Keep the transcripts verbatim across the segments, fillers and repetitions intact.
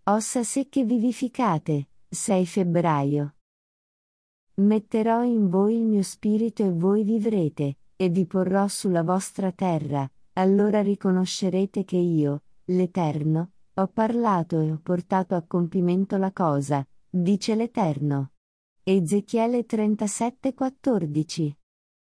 Ossa secche vivificate, sei febbraio. Metterò in voi il mio spirito e voi vivrete, e vi porrò sulla vostra terra, allora riconoscerete che io, l'Eterno, ho parlato e ho portato a compimento la cosa, dice l'Eterno. Ezechiele trentasette quattordici.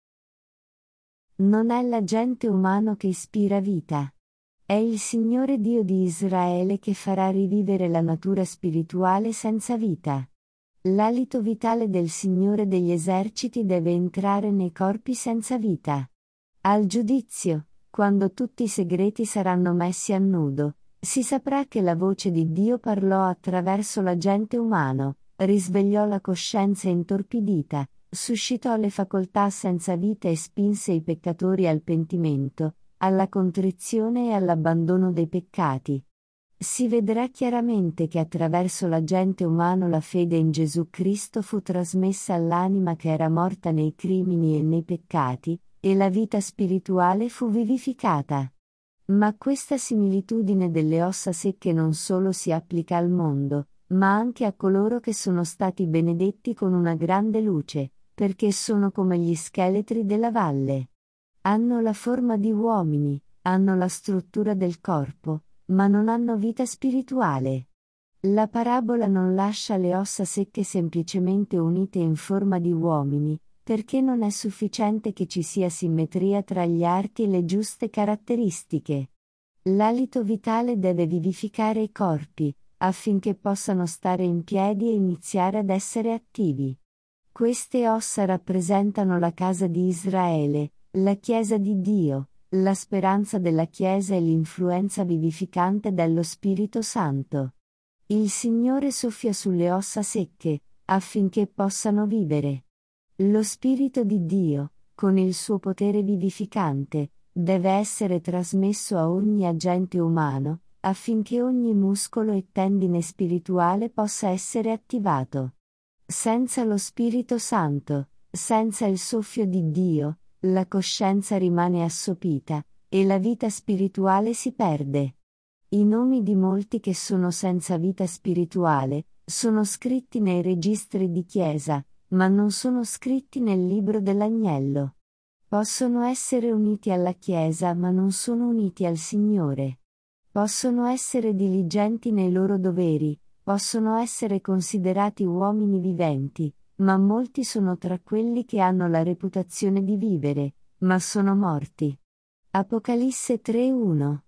Non è l'agente umano che ispira vita. È il Signore Dio di Israele che farà rivivere la natura spirituale senza vita. L'alito vitale del Signore degli eserciti deve entrare nei corpi senza vita. Al giudizio, quando tutti i segreti saranno messi a nudo, si saprà che la voce di Dio parlò attraverso l'agente umano, risvegliò la coscienza intorpidita, suscitò le facoltà senza vita e spinse i peccatori al pentimento, alla contrizione e all'abbandono dei peccati. Si vedrà chiaramente che attraverso l'agente umano la fede in Gesù Cristo fu trasmessa all'anima che era morta nei crimini e nei peccati, e la vita spirituale fu vivificata. Ma questa similitudine delle ossa secche non solo si applica al mondo, ma anche a coloro che sono stati benedetti con una grande luce, perché sono come gli scheletri della valle. Hanno la forma di uomini, hanno la struttura del corpo, ma non hanno vita spirituale. La parabola non lascia le ossa secche semplicemente unite in forma di uomini, perché non è sufficiente che ci sia simmetria tra gli arti e le giuste caratteristiche. L'alito vitale deve vivificare i corpi, affinché possano stare in piedi e iniziare ad essere attivi. Queste ossa rappresentano la casa di Israele, la Chiesa di Dio, la speranza della Chiesa e l'influenza vivificante dello Spirito Santo. Il Signore soffia sulle ossa secche, affinché possano vivere. Lo Spirito di Dio, con il suo potere vivificante, deve essere trasmesso a ogni agente umano, affinché ogni muscolo e tendine spirituale possa essere attivato. Senza lo Spirito Santo, senza il soffio di Dio, la coscienza rimane assopita, e la vita spirituale si perde. I nomi di molti che sono senza vita spirituale, sono scritti nei registri di chiesa, ma non sono scritti nel libro dell'Agnello. Possono essere uniti alla Chiesa ma non sono uniti al Signore. Possono essere diligenti nei loro doveri, possono essere considerati uomini viventi, ma molti sono tra quelli che hanno la reputazione di vivere, ma sono morti. Apocalisse tre uno.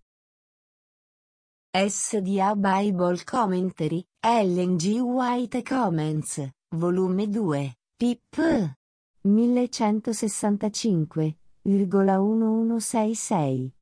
S D A Bible Commentary, Ellen G. White Comments, volume due, pip. millecentosessantacinque, millenovecentosessantasei.